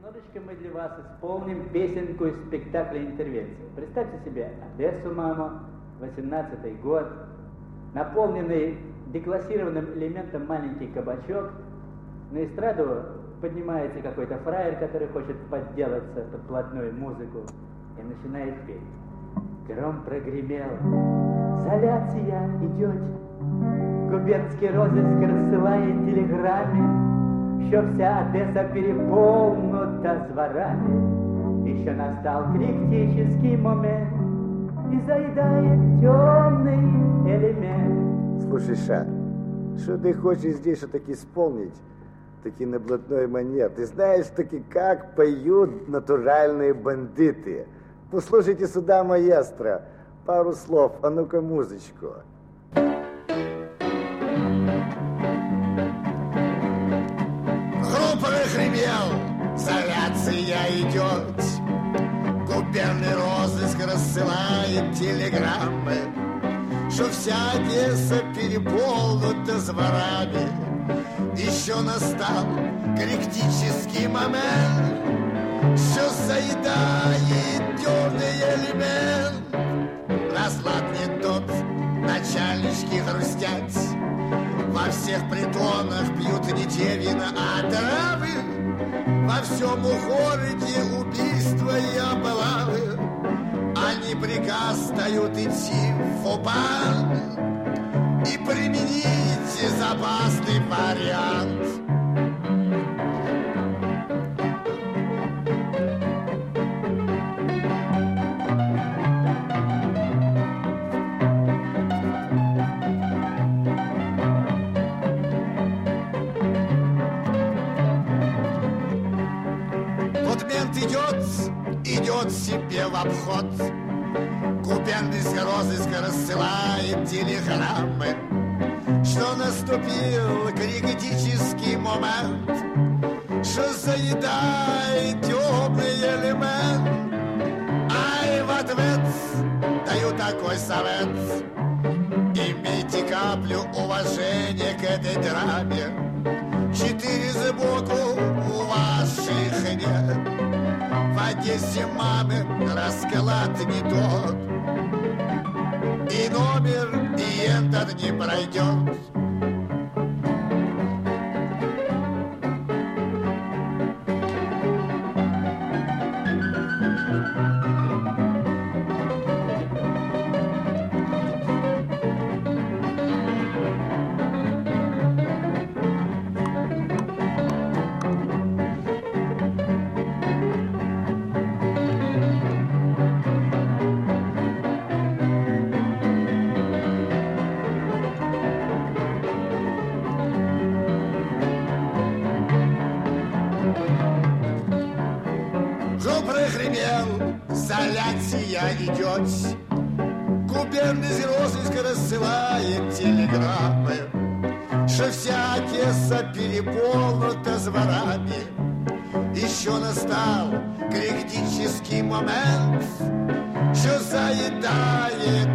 Немножечко мы для вас исполним песенку из спектакля «Интервенция». Представьте себе Одессу, мама, 18-й год, наполненный деклассированным элементом маленький кабачок. На эстраду поднимается какой-то фраер, который хочет подделаться под блатную музыку, и начинает петь. Гром прогремел, изоляция идет, губернский розыск рассылает телеграмме, що вся Одесса переполнута зворами. Еще настал критический момент, и заедает темный элемент. Слушай, Ша, что ты хочешь здесь что-таки исполнить? Таки на блатной манер. Ты знаешь таки, как поют натуральные бандиты. Послушайте сюда, маэстро, пару слов, а ну-ка музычку. Прогремел, изоляция идет, губерный розыск рассылает телеграммы, что вся Одесса переполнута зворами. Еще настал критический момент, что заедает темный элемент. Расклад не тот, начальнички хрустят, во всех притонах пьют не те вина, а травы. Во всем городе убийства и облавы. Они приказ дают идти в ФОПА и применить запасный вариант. Идет себе в обход, губерный розыск рассылает телеграммы, что наступил критический момент, что заедает темный элемент. Ай, в ответ даю такой совет: имейте каплю уважения к этой драме. 4 сбоку у ваших нет. В Одессе мамы расклад не тот, и номер и этот не пройдет. Изоляция идет, губерный розыск рассылает телеграммы, что вся Одесса переполнута зворами. Еще настал критический момент, что заедает